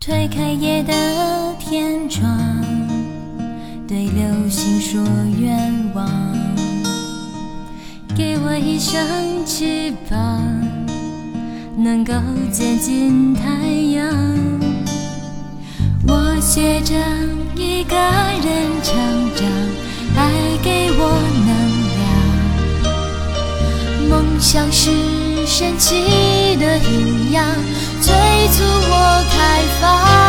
推开夜的天窗，对流星说愿望，给我一双翅膀，能够接近太阳。我学着一个人成长，爱给我能量，梦想是神奇的营养，催促我开放。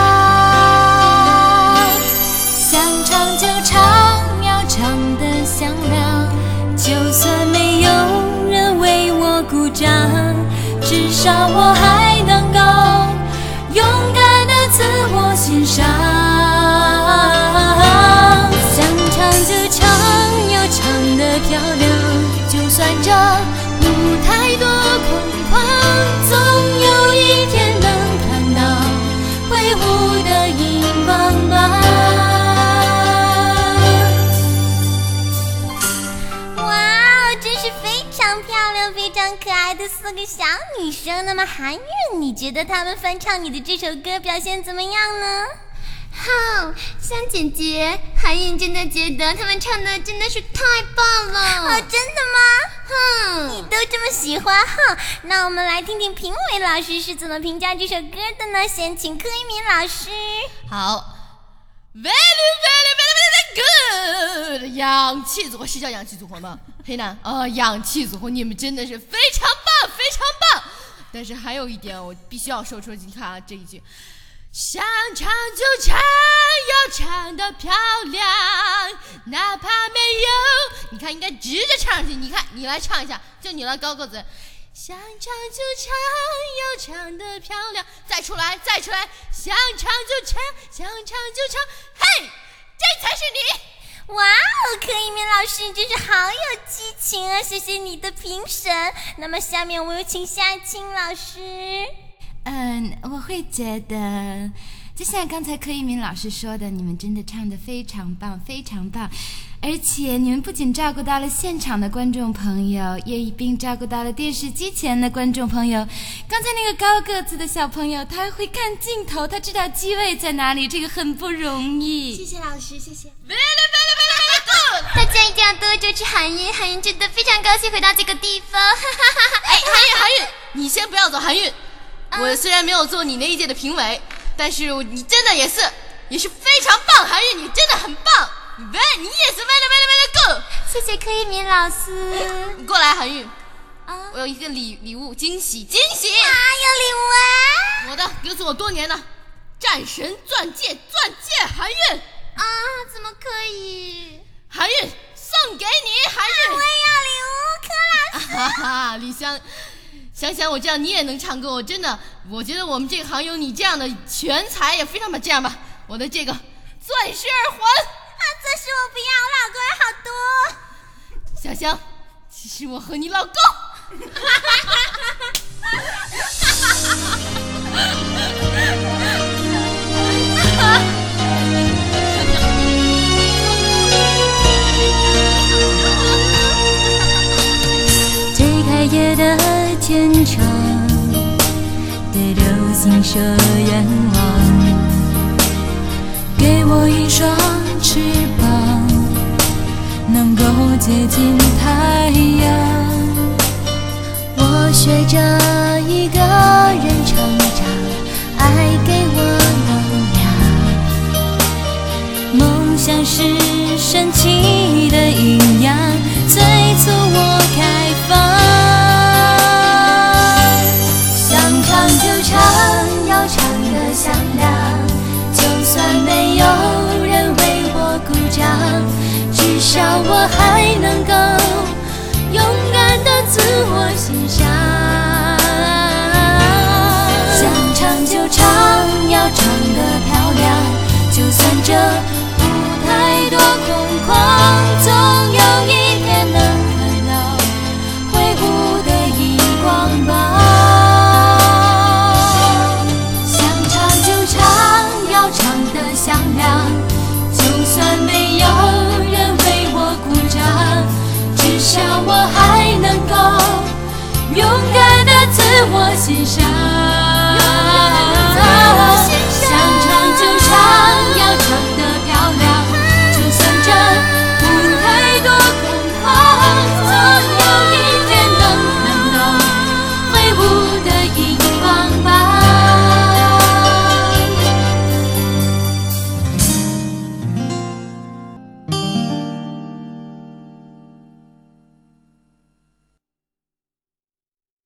想唱就唱，要唱得响亮，就算没有人为我鼓掌，至少我还能够勇敢地自我欣赏。想唱就唱，要唱得漂亮，就算这舞台多空旷，总有一天能看到挥舞的荧光棒。哇，真是非常漂亮非常可爱的4个小女生。那么韩韵，你觉得她们翻唱你的这首歌表现怎么样呢？ 香姐姐，韩韵真的觉得他们唱的真的是太棒了。 真的吗？你都这么喜欢哈？那我们来听听评委老师是怎么评价这首歌的呢？先请柯一鸣老师。 好 ，very very very very good， 氧气组合是叫氧气组合吗？黑男氧气组合，你们真的是非常棒非常棒。但是还有一点我必须要说出，你看啊这一句。想唱就唱，要唱得漂亮，哪怕没有，你看应该直着唱上去。你看，你来唱一下，就你来高个子。想唱就唱，要唱得漂亮，再出来，再出来。想唱就唱，想唱就唱，嘿，这才是你。 哇哦，柯一鸣老师真是好有激情啊！谢谢你的评审。那么下面我有请夏青老师。 我会觉得就像刚才柯一鸣老师说的，你们真的唱得非常棒非常棒，而且你们不仅照顾到了现场的观众朋友，也一并照顾到了电视机前的观众朋友。刚才那个高个子的小朋友，他会看镜头，他知道机位在哪里，这个很不容易。 谢谢老师，谢谢。 very good， 大家一定要多支持韩韵，韩韵真的非常高兴回到这个地方。 哎，韩韵，你先不要走，韩韵。我虽然没有做你那一届的评委，但是你真的也是非常棒，韩韵，你真的很棒，你也是 very good。 谢谢柯一鸣老师。 你过来，韩韵，我有一个礼物，惊喜！ 有礼物啊！ 我的，留住我多年的战神钻戒，韩韵。 怎么可以？ 韩韵送给你，韩韵。 我也要礼物，柯老师。 哈哈，李湘。想想我这样你也能唱歌，我觉得我们这个行有你这样的全才也非常棒。这样吧，我的这个钻石耳环钻石我不要，我老公还好多。 小香，其实我和你老公推开夜的天窗，对流星说愿望，给我一双翅膀，能够接近太阳。我学着一个人成长，爱给我能量，梦想是神奇的营养，催促我开放。唱就唱，要唱得响亮，就算没有人为我鼓掌，至少我还能够勇敢地自我欣赏。想唱就唱，要唱得漂亮，就算这舞台多空旷，总有一天能看到挥舞的荧光棒。响亮，就算没有人为我鼓掌，至少我还能够勇敢地自我欣赏。